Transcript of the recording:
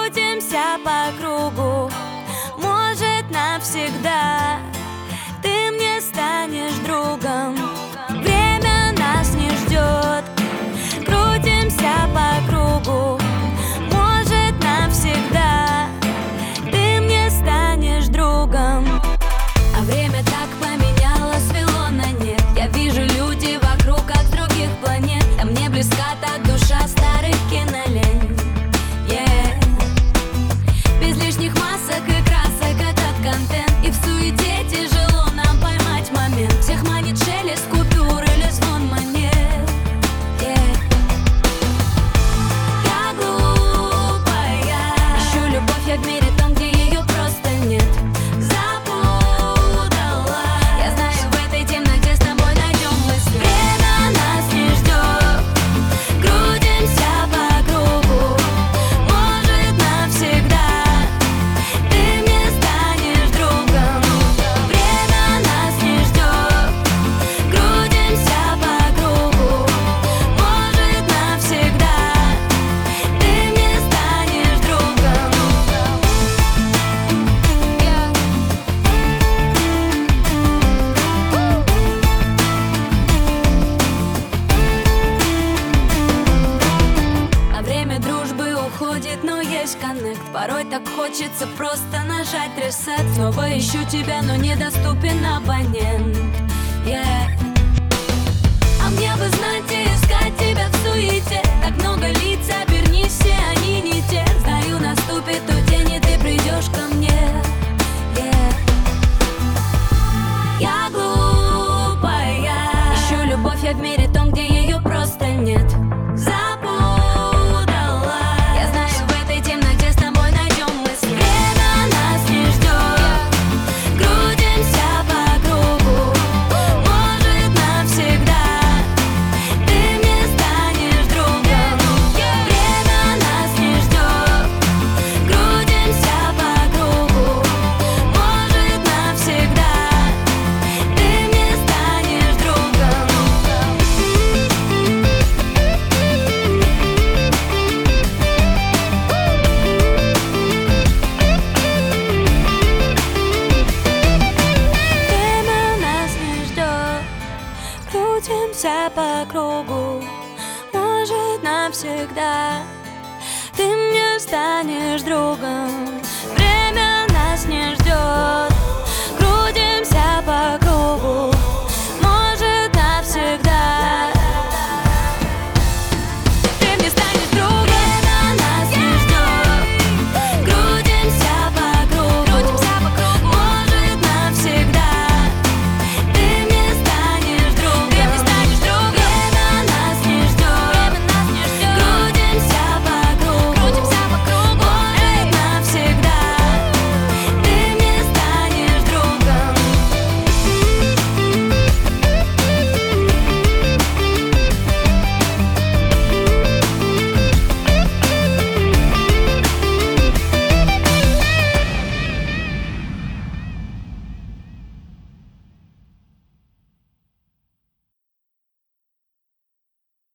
крутимся по кругу. Может, навсегда ты мне станешь другом. Время нас не ждет, крутимся по кругу. Может, навсегда ты мне станешь другом. А время так поменяло, свело на нет. Я вижу люди вокруг, как с других планет. А мне близка та душа старых кинолент. Без лишних масок и красок этот контент. И в суете тяжело нам поймать момент. Всех манит шелест купюр или звон монет. Я глупая, ищу любовь я в мире том, где ее просто нет. Запутала, я знаю, в этой темноте с тобой найдем мы свет. Время нас не ждет, крутимся по кругу. Может, навсегда ты мне станешь другом. Время нас не ждет, крутимся по кругу. Может, навсегда ты мне станешь другом. А время дружбы уходит, но есть коннект. Порой так хочется просто нажать ресет. Снова ищу тебя, но недоступен абонент. А мне бы знать и искать тебя в суете. Так много лиц, обернись, все они не те. Знаю, наступит тот день, и ты придешь ко мне. Я глупая, ищу любовь я в мире том, где ее просто нет. Запутала, я знаю, в этой темноте с тобой найдем мы свет. Время нас не ждет, крутимся по кругу. Может, навсегда ты мне станешь другом. Время нас не ждет, крутимся по кругу. Может, навсегда ты мне станешь другом. Время нас не ждет, крутимся по кругу. Может, навсегда ты мне станешь другом. Время нас не ждет.